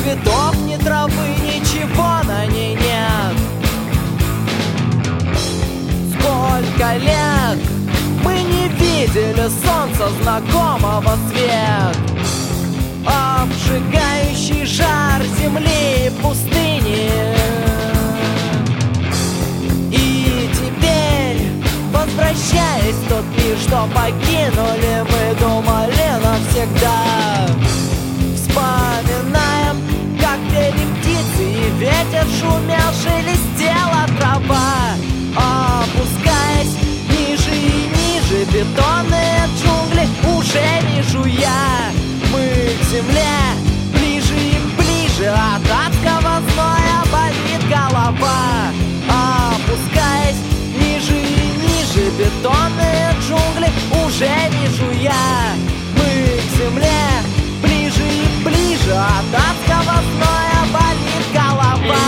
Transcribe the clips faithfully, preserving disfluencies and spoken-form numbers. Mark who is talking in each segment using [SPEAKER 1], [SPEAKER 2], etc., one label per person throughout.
[SPEAKER 1] цветов, ни травы, ничего на ней нет. Сколько лет мы не видели солнца знакомого свет, обжигающий жар земли и пустыни. И теперь, возвращаясь в тот мир, что покинули, мы думали навсегда. Вспоминаем, как пели птицы, и ветер шумел, шелестела трава. Опускаясь ниже и ниже, бетонные джунгли уже вижу я. Мы к земле ближе и ближе, от адского зноя болит голова. Опускаясь ниже и ниже, бетонные джунгли уже вижу я. Мы к земле ближе и ближе, от адского зноя болит голова.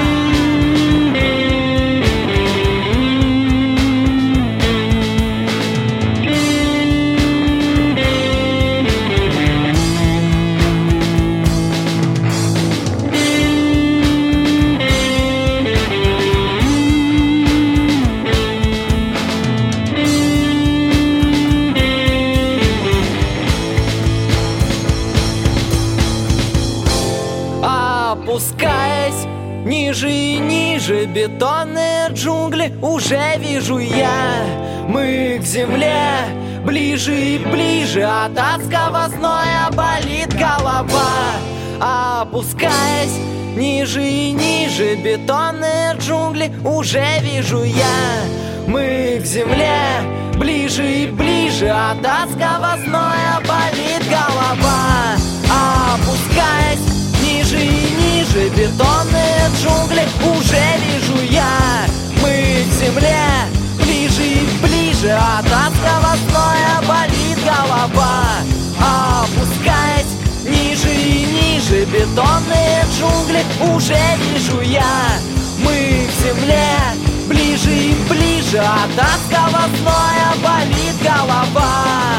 [SPEAKER 1] Опускаясь ниже и ниже, бетонные джунгли уже вижу я. Мы к земле ближе и ближе, от адского зноя болит голова. Опускаясь ниже и ниже, бетонные джунгли уже вижу я. Мы к земле ближе и ближе, от адского зноя болит голова. Опускаясь ниже и ниже, бетонные джунгли уже вижу я. Мы к земле ближе и ближе, от адского зноя болит голова. Опускаясь ниже и ниже, бетонные джунгли уже вижу я. Мы к земле ближе и ближе, от адского зноя болит голова.